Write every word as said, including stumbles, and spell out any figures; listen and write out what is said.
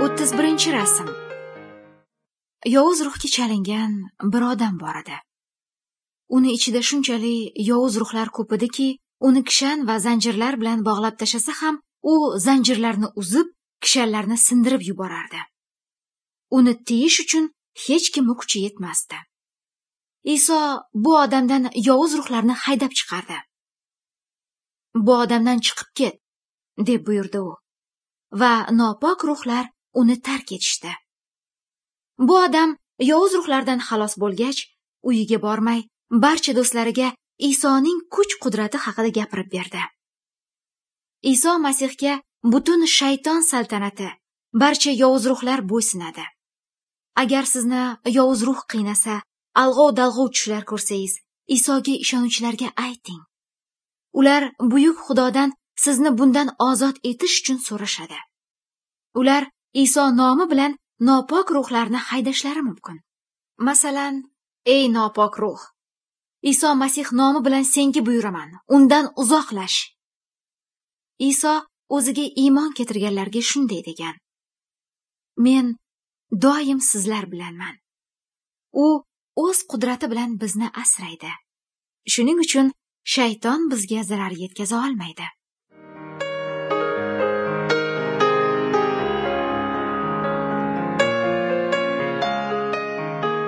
o'ttiz birinchi rasm. Yovuz ruhga chalingan bir odam bor edi. Uni ichida shunchalik yovuz ruhlar ko'p ediki, uni kishan va zanjirlar bilan bog'lab tashlasa ham, u zanjirlarni uzib, kishanlarni sindirib yuborardi. Uni tiyish uchun hech kimning kuchi yetmasdi. Iso bu odamdan yovuz ruhlarni haydab chiqardi. "Bu odamdan chiqib ket", deb buyurdi u. Va nopok ruhlar uni tark etishdi. Bu odam yovuz ruhlardan xalos bo'lgach, uyiga bormay, barcha do'stlariga Isoning kuch-qudrati haqida gapirib berdi. Iso Masihga butun shayton saltanati, barcha yovuz ruhlar bo'ysunadi. Agar sizni yovuz ruh qiynasa, alg'ov-dalg'ov tushlar ko'rsangiz, Isoga ishonuvchilarga ayting. Ular buyuk Xudodan sizni bundan ozod etish uchun so'rashadi. Ular Iso nomi bilan nopok ruhlarni haydashlari mumkin. Masalan, ey nopok ruh, Iso Masih nomi bilan senga buyuraman, undan uzoqlash. Iso o'ziga iymon keltirganlarga shunday degan: Men doim sizlar bilanman. U o'z qudrati bilan bizni asraydi. Shuning uchun shayton bizga zarar yetkaza olmaydi.